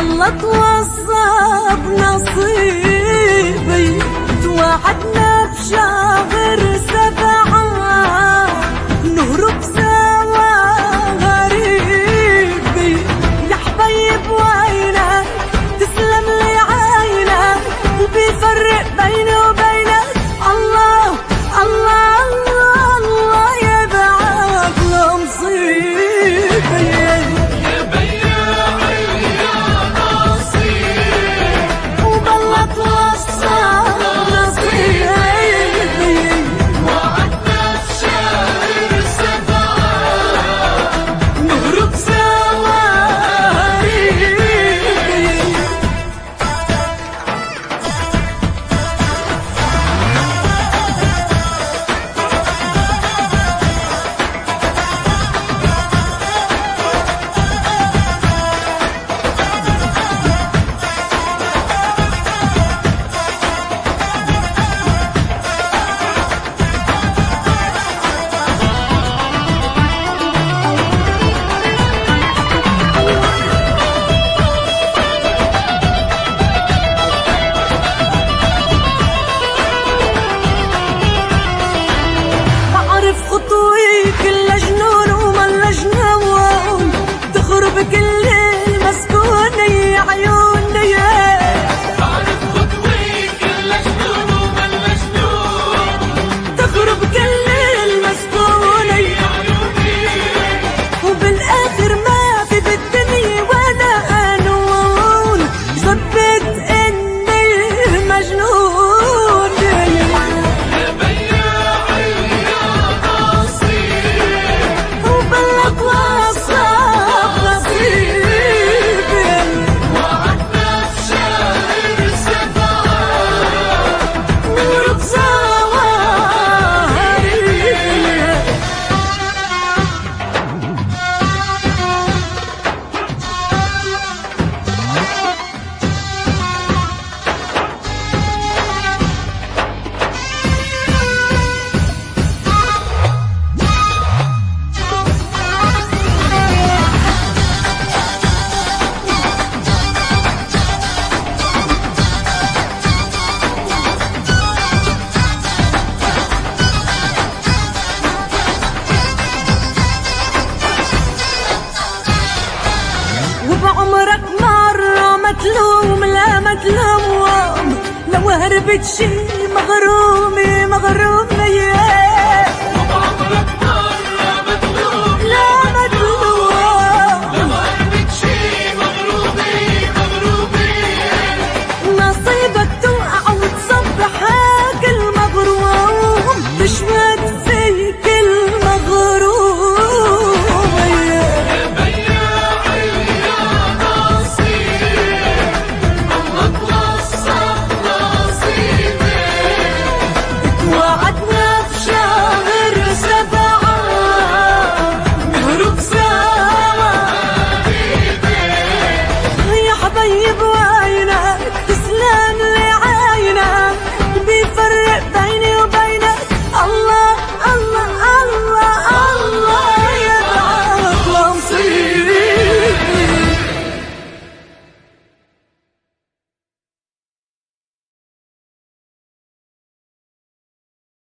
وبالله توصى بنصيبي توعدنا بشهر 7 نهرب سوا غريبي. يا حبيب وينك تسلم لي عينك وبيفرق بيني وبينك الله الله الله الله يبعث له مصيبي. يا بياعي يا نصيب وبالله توصى نصيبي وعدنا بشهر 7 نهرب سوا غريبي. بعرف خطوي كل جنون وملا جنون تخرب كل المسكونة يا عيوني. بعرف خطوي كل جنون وملا جنون تخرب كل المسكونة يا عيوني. وبالآخر ما في بالدنيا ولا قانون ثبت إني مجنون. يا بياعي يا نصيب وبالله توصى بنصيبي وعدنا بشهر 7 نهرب سوا غريبي. وبعمرك مرة ما تلوم لا ما تلوم لو هربت شي مغرومة مغرومة. وبعمرك